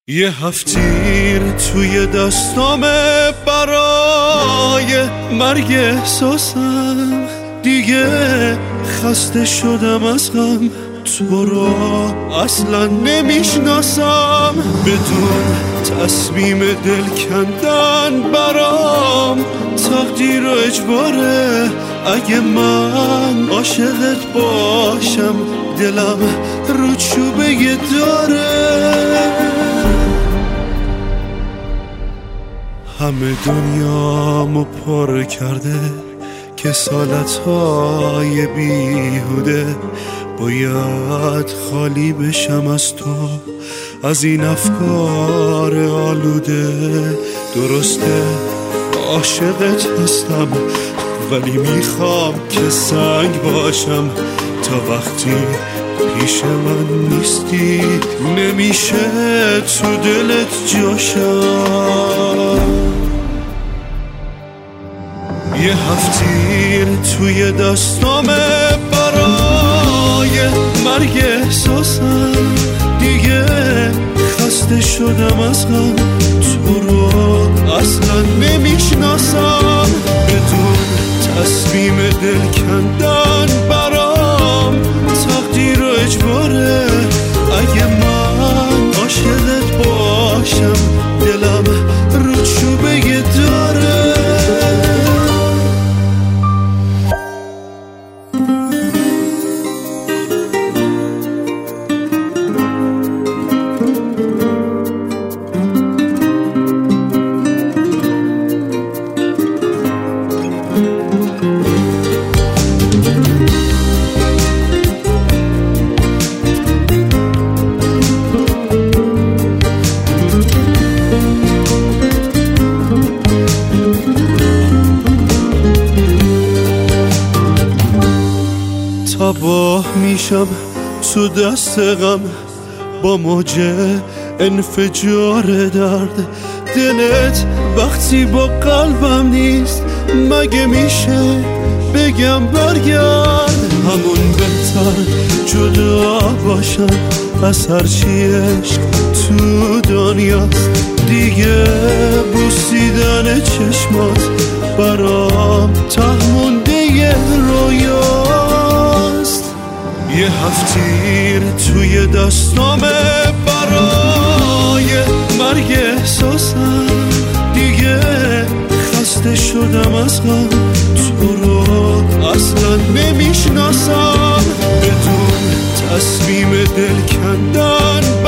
یه هفتیر توی دستامه برای مرگ احساسم، دیگه خسته شدم از غم، تو رو اصلا نمیشناسم. بدون تصمیم دل کندن برام تقدیر و اجباره. اگه من عاشقت باشم دلم رو چوبه داره. همه دنیامو پر کرده کسالت‌های بیهوده. باید خالی بشم از تو، از این افکار آلوده. درسته عاشقت هستم ولی میخوام که سنگ باشم. تا وقتی پیش من نیستی نمیشه تو دلت جاشم. یه هفتیر توی دستامه برای مرگ احساسم، دیگه خسته شدم از غم، تو رو اصلا نمیشناسم. بدون تصمیم دل کندن برام تقدیر و اجباره. اگه من عاشقت باشم دلم رو چوبه داره. تباه میشم تو دست غم با موج انفجار درد. دلت وقتی با قلبم نیست مگه میشه بگم برگرد؟ همون بهتر جدا باشم از هرچی عشق تو دنیاست. دیگه بوسیدن چشمات برام ته مونده رویاست. یه هفتیر توی دستامه برای مرگ احساسم، دیگه خسته شدم از غم، تو رو اصلا نمیشناسم. بدون تصمیم دل کندن